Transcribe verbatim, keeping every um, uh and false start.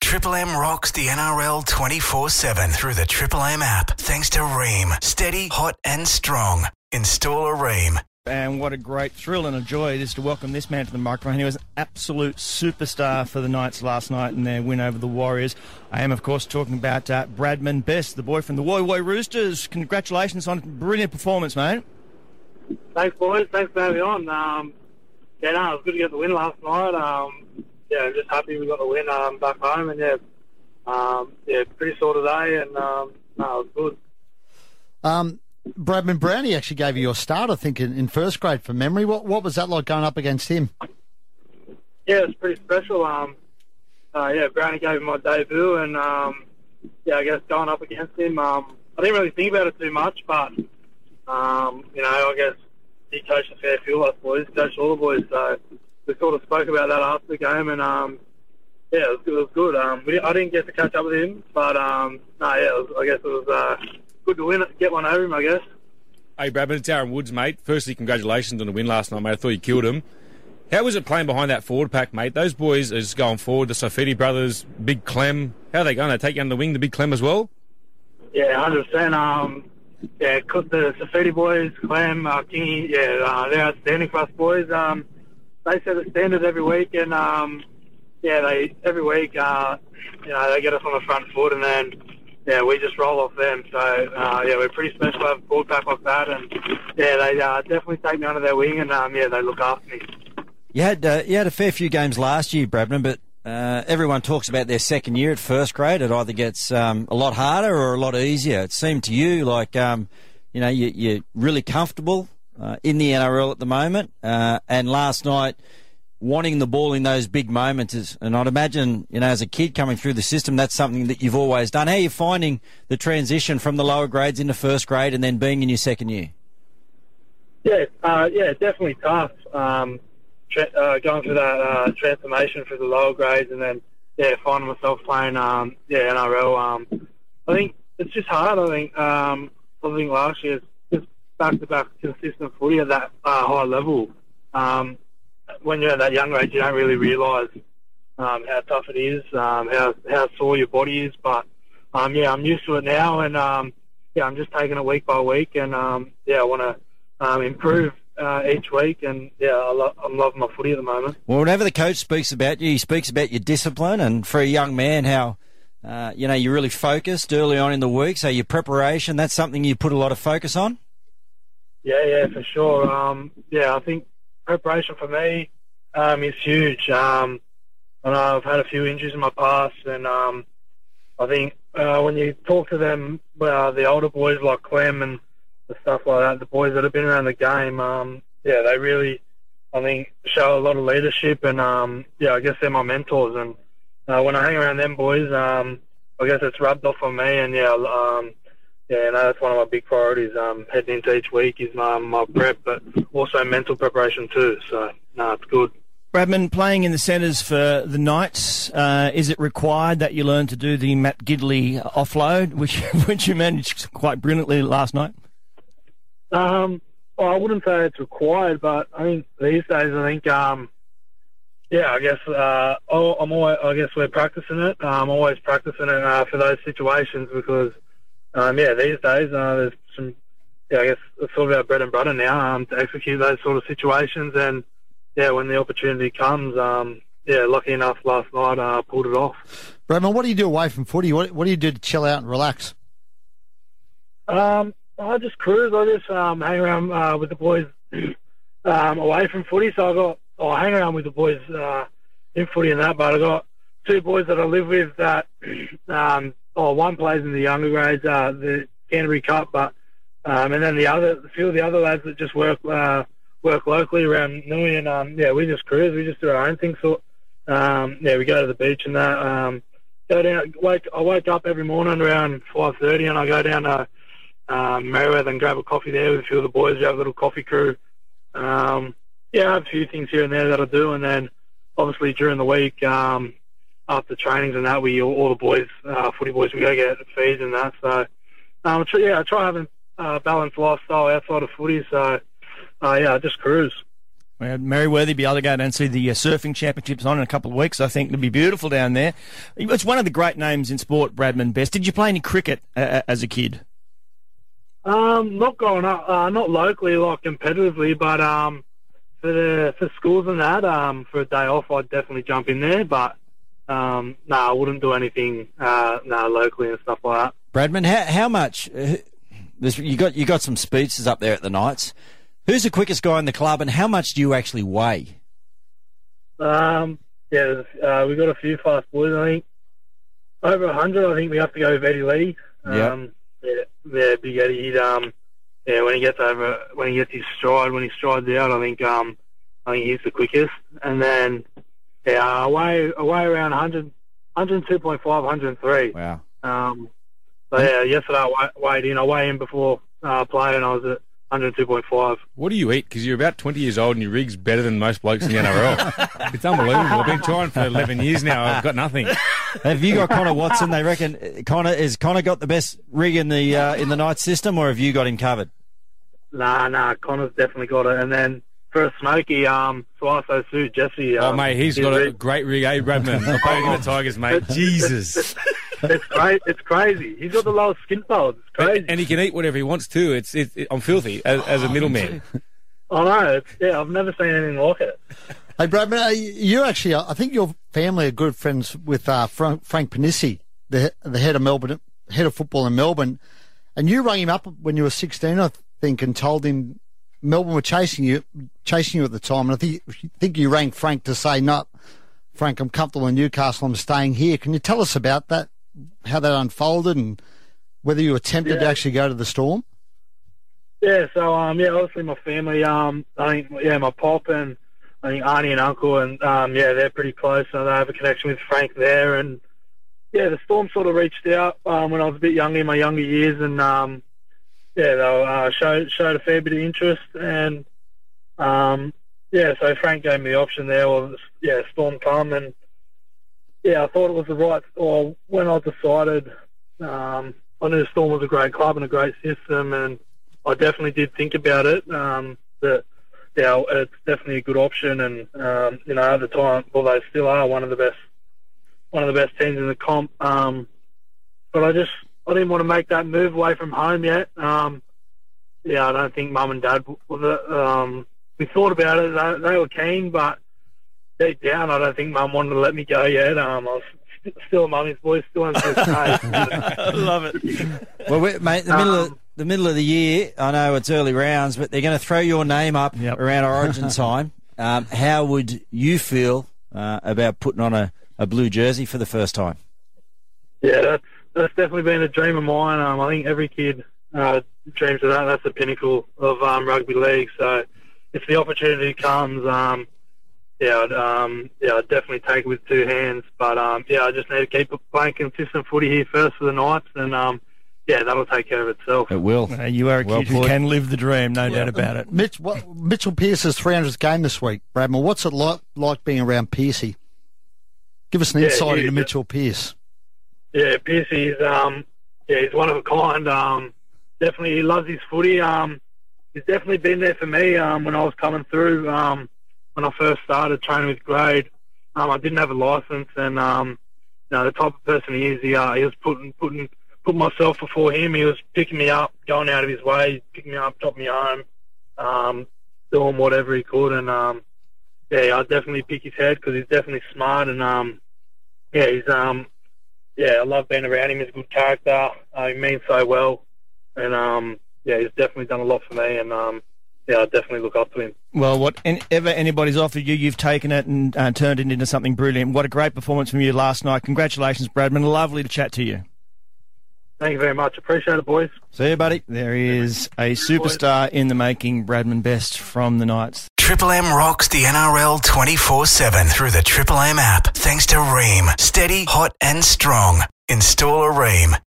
Triple M rocks the N R L twenty-four seven through the Triple M app. Thanks to Rheem. Steady, hot and strong. Install a Rheem. And what a great thrill and a joy it is to welcome this man to the microphone. He was an absolute superstar for the Knights last night in their win over the Warriors. I am, of course, talking about uh, Bradman Best, the boy from the Woy Woy Roosters. Congratulations on a brilliant performance, mate. Thanks, boys. Thanks for having me on. Um, yeah, no, it was good to get the win last night. Um, yeah, I'm just happy we got the win um, back home. And, yeah, um, yeah, pretty sore today. And, um, no, it was good. Um... Bradman Brownie actually gave you your start, I think, in, in first grade from memory. What what was that like going up against him? Yeah, it's pretty special. Um, uh, yeah, Brownie gave me my debut, and um, yeah, I guess going up against him, um, I didn't really think about it too much, but um, you know, I guess he coached a fair few of us boys, coached all the boys, so we sort of spoke about that after the game, and um, yeah, it was good. It was good. Um, we, I didn't get to catch up with him, but um, no, yeah, it was, I guess it was. Uh, Good to win it, get one over him, I guess. Hey, Bradman, it's Aaron Woods, mate. Firstly, congratulations on the win last night, mate. I thought you killed him. How was it playing behind that forward pack, mate? Those boys are just going forward, the Saifiti brothers, Big Clem. How are they going? They take you under the wing, the Big Clem as well? Yeah, one hundred percent. Um, yeah, the Saifiti boys, Clem, uh, Kingy, yeah, uh, they're outstanding for us boys. Um, they set the standards every week, and um, yeah, they every week, uh, you know, they get us on the front foot, and then yeah, we just roll off them. So, uh, yeah, we're pretty special to have a forward pack like that. And, yeah, they uh, definitely take me under their wing and, um, yeah, they look after me. You had uh, you had a fair few games last year, Bradman, but uh, everyone talks about their second year at first grade. It either gets um, a lot harder or a lot easier. It seemed to you like, um, you know, you, you're really comfortable uh, in the N R L at the moment. Uh, and last night, wanting the ball in those big moments is, and I'd imagine, you know, as a kid coming through the system, that's something that you've always done. How are you finding the transition from the lower grades into first grade and then being in your second year? Yeah, uh, yeah, definitely tough. Um, tra- uh, going through that uh, transformation through the lower grades and then, yeah, finding myself playing, um, yeah, N R L. Um, I think it's just hard. I think, um, I think last year it's just back-to-back consistent footy at that uh, high level. Um, when you're at that young age, you don't really realise um, how tough it is, um, how how sore your body is. But um, yeah, I'm used to it now, and um, yeah, I'm just taking it week by week, and um, yeah, I want to um, improve uh, each week, and yeah, I lo- I'm loving my footy at the moment. Well, whenever the coach speaks about you, he speaks about your discipline, and for a young man, how uh, you know you're really focused early on in the week. So your preparation—that's something you put a lot of focus on. Yeah, yeah, for sure. Um, yeah, I think preparation for me um, is huge. Um, I know I've had a few injuries in my past, and um, I think uh, when you talk to them, uh, the older boys like Clem and the stuff like that, the boys that have been around the game, um, yeah, they really, I think, show a lot of leadership, and um, yeah, I guess they're my mentors. And uh, when I hang around them boys, um, I guess it's rubbed off on me, and yeah, um, Yeah, no, that's one of my big priorities. Um, heading into each week is my, my prep, but also mental preparation too. So, no, it's good. Bradman, playing in the centres for the Knights, uh, is it required that you learn to do the Matt Gidley offload, which which you managed quite brilliantly last night? Um, well, I wouldn't say it's required, but I think these days, I think, um, yeah, I guess uh, I'm always, I guess we're practicing it. Uh, I'm always practicing it uh, for those situations because. Um, yeah, these days uh, there's some. Yeah, I guess it's sort of our bread and butter now um, to execute those sort of situations, and yeah, when the opportunity comes, um, yeah, lucky enough last night I uh, pulled it off. Bradman, what do you do away from footy? What, what do you do to chill out and relax? Um, I just cruise. I just um, hang around uh, with the boys um, away from footy. So I got, oh, I hang around with the boys uh, in footy and that, but I got two boys that I live with that. Um, Oh, one plays in the younger grades, uh, the Canterbury Cup, but um, and then the other, a few of the other lads that just work uh, work locally around Nui, and um, yeah, we just cruise, we just do our own thing. So um, yeah, we go to the beach and that. Um, go down, wake. I wake up every morning around five thirty, and I go down to um, Merriweather and grab a coffee there with a few of the boys. We have a little coffee crew. Um, yeah, I have a few things here and there that I do, and then obviously during the week. Um, After trainings and that, we all, all the boys, uh, footy boys, we go get feeds and that. So, um, yeah, I try having a uh, balanced lifestyle outside of footy. So, uh, yeah, I just cruise. We had Merryworthy be able to go down and see the uh, surfing championships on in a couple of weeks. I think it'll be beautiful down there. It's one of the great names in sport, Bradman Best. Did you play any cricket uh, as a kid? Um, not growing up, uh, not locally, like competitively, but um, for the for schools and that, um, for a day off, I'd definitely jump in there. But um, no, nah, I wouldn't do anything, uh, no, nah, locally and stuff like that. Bradman, how, how much? Uh, you got you got some speeches up there at the Knights. Who's the quickest guy in the club, and how much do you actually weigh? Um, yeah, uh, we've got a few fast boys. I think over a hundred. I think we have to go with Eddie Lee. Um, yeah, yeah, Big Eddie. He'd, um, yeah, when he gets over, when he gets his stride, when he strides out, I think, um, I think he's the quickest. And then, yeah, away, away around one hundred, one oh two point five, one oh three. Wow. Um, so yeah, yesterday I weighed in. I weighed in before uh, playing. I was at one oh two point five. What do you eat? Because you're about twenty years old and your rig's better than most blokes in the N R L. It's unbelievable. I've been trying for eleven years now. I've got nothing. Have you got Connor Watson? They reckon Connor is Connor got the best rig in the uh, in the Knights system, or have you got him covered? Nah, nah. Connor's definitely got it. And then for a smoky, um, Suaso Sue Jesse. Um, oh mate, he's got rig. a great rig, eh, Bradman? I played in the Tigers, mate. Jesus. It's great. It's crazy. He's got the lowest skin folds. It's crazy. And, and he can eat whatever he wants too. It's, it's it, I'm filthy as, as a middleman. I know. It's, yeah, I've never seen anything like it. Hey, Bradman, you actually, I think your family are good friends with uh, Frank, Frank Panissi, the the head of Melbourne, head of football in Melbourne, and you rang him up when you were sixteen, I think, and told him Melbourne were chasing you, chasing you at the time. And I think I think you rang Frank to say, "No, Frank, I'm comfortable in Newcastle. I'm staying here." Can you tell us about that? How that unfolded and whether you attempted yeah. to actually go to the Storm? Yeah, so, um, yeah, obviously my family, um, I think, yeah, my pop and I think Arnie and Uncle, and, um, yeah, they're pretty close, so they have a connection with Frank there. And, yeah, the Storm sort of reached out um, when I was a bit younger, in my younger years, and, um, yeah, they uh, showed, showed a fair bit of interest. And, um, yeah, so Frank gave me the option there, or, yeah, Storm come, and, yeah, I thought it was the right, or when I decided, um, I knew Storm was a great club and a great system, and I definitely did think about it, um, that, yeah, it's definitely a good option, and, um, you know, at the time, well, they still are one of the best, one of the best teams in the comp, um, but I just, I didn't want to make that move away from home yet. Um, yeah, I don't think Mum and Dad, um, we thought about it, they, they were keen, but deep down, I don't think Mum wanted to let me go yet. Um, I was st- still a mummy's boy, still on to stay. I love it. Well, we, mate, the middle um, of the middle of the year, I know it's early rounds, but they're going to throw your name up yep. around Origin time. Um, how would you feel uh, about putting on a, a blue jersey for the first time? Yeah, that's that's definitely been a dream of mine. Um, I think every kid uh, dreams of that. That's the pinnacle of um, rugby league. So if the opportunity comes, um, Yeah, I'd, um, yeah, I'd definitely take it with two hands. But, um, yeah, I just need to keep playing consistent footy here first for the Knights, and, um, yeah, that'll take care of itself. It will. Uh, you are a well kid who put. can live the dream, no yeah. doubt about it. Mitch, what, Mitchell Pearce's three hundredth game this week, Bradman. What's it like, like being around Pearcey? Give us an yeah, insight yeah, into Mitchell Pearce. Yeah, Pearcey's, um, yeah, he's one of a kind. Um, definitely, he loves his footy. Um, he's definitely been there for me um, when I was coming through. Um, when I first started training with Grade, um, I didn't have a license, and um, you know, the type of person he is, he, uh, he was putting putting putting myself before him. He was picking me up, going out of his way, picking me up, dropping me home, um, doing whatever he could, and um, yeah, I definitely pick his head because he's definitely smart, and um, yeah, he's um, yeah, I love being around him. He's a good character. Uh, he means so well, and um, yeah, he's definitely done a lot for me, and um. Yeah, I definitely look up to him. Well, whatever anybody's offered you, you've taken it and uh, turned it into something brilliant. What a great performance from you last night. Congratulations, Bradman. Lovely to chat to you. Thank you very much. Appreciate it, boys. See you, buddy. There is a superstar in the making, Bradman Best from the Knights. Triple M rocks the N R L twenty-four seven through the Triple M app. Thanks to Ream. Steady, hot and strong. Install a Ream.